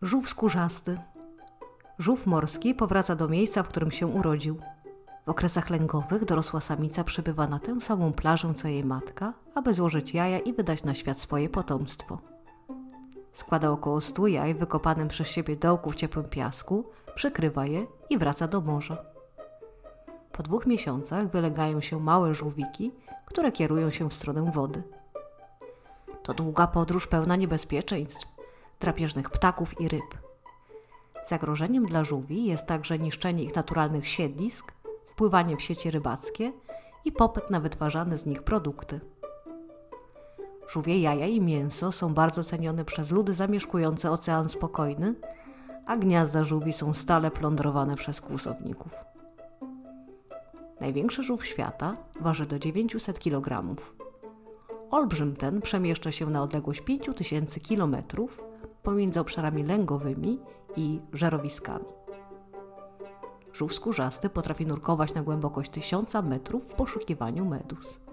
Żółw skórzasty. Żółw morski powraca do miejsca, w którym się urodził. W okresach lęgowych dorosła samica przybywa na tę samą plażę co jej matka, aby złożyć jaja i wydać na świat swoje potomstwo. Składa około 100 jaj w wykopanym przez siebie dołku w ciepłym piasku, przykrywa je i wraca do morza. Po 2 miesiącach wylegają się małe żółwiki, które kierują się w stronę wody. To długa podróż pełna niebezpieczeństw, drapieżnych ptaków i ryb. Zagrożeniem dla żółwi jest także niszczenie ich naturalnych siedlisk, wpływanie w sieci rybackie i popyt na wytwarzane z nich produkty. Żółwie jaja i mięso są bardzo cenione przez ludy zamieszkujące Ocean Spokojny, a gniazda żółwi są stale plądrowane przez kłusowników. Największy żółw świata waży do 900 kg. Olbrzym ten przemieszcza się na odległość 5000 km pomiędzy obszarami lęgowymi i żerowiskami. Żółw skórzasty potrafi nurkować na głębokość 1000 metrów w poszukiwaniu meduz.